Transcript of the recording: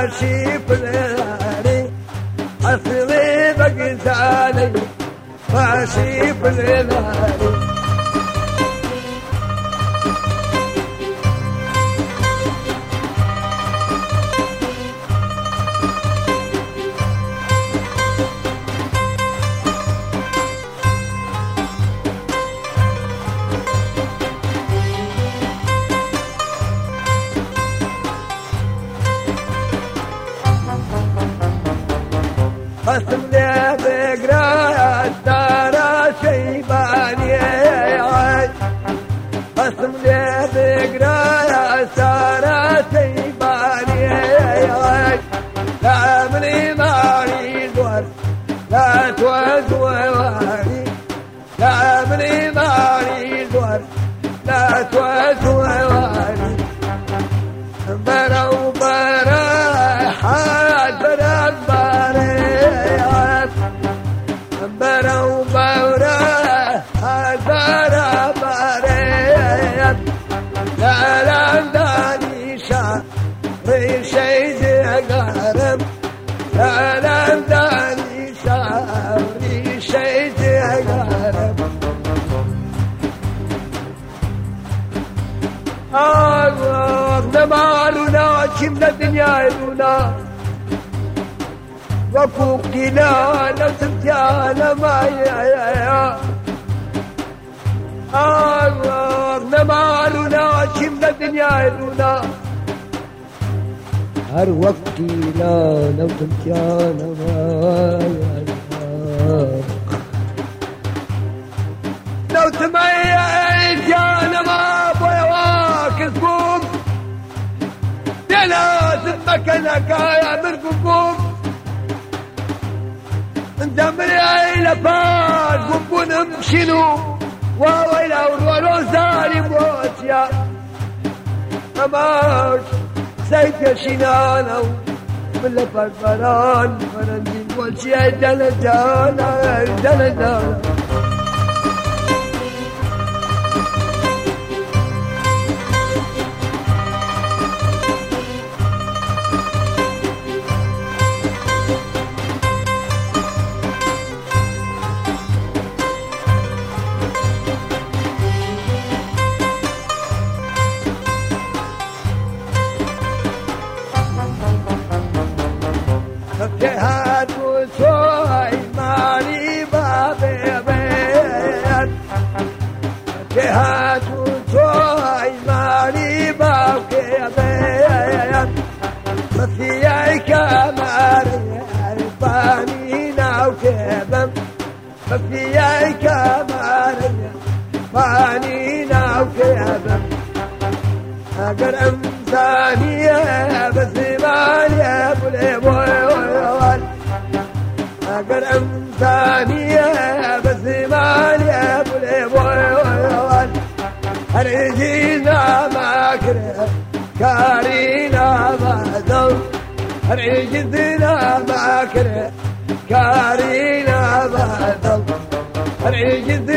ماشي في الغالي أصلي بقيت علي ماشي في الغالي قسم لي بقراية ترى شيباني قسم لي بقراية ترى شيباني لا مني ماري الورد لا توزواني لا مني ماري الورد لا توزواني برا وبرا حال برا برا وبرا برا برا لا لا داني شعري شيء قرب لا لا داني شعري شيء قرب نمالنا كم الدنيا يدونا وفوقنا لو تبتيانا ما يا نمالنا كم الدنيا يدونا هر وقتنا لو تبتيانا ما يا لو تميز جانا ما بويواك سبوم لا تتمكنك يا مرقبوم انت مريعي لفاز وبون مشينو وويلا ورولو زالي موت يا اماش سيد شينانا من لفرفران فرندين والشي دلجانا دلجانا جهاد وسوي مالي بابي بيت جهاد وسوي مالي بابي بيت ما في أي كمار الفانينا وكبم ما في أي كمار الفانينا وكبم أقر أمثانية بس مالي أبو الإبوال أقر أمثانية بس مالي أبو الإبوال هرجينا ما كره كارينا ما دو هرجينا ما كره كارينا ما دو هرجينا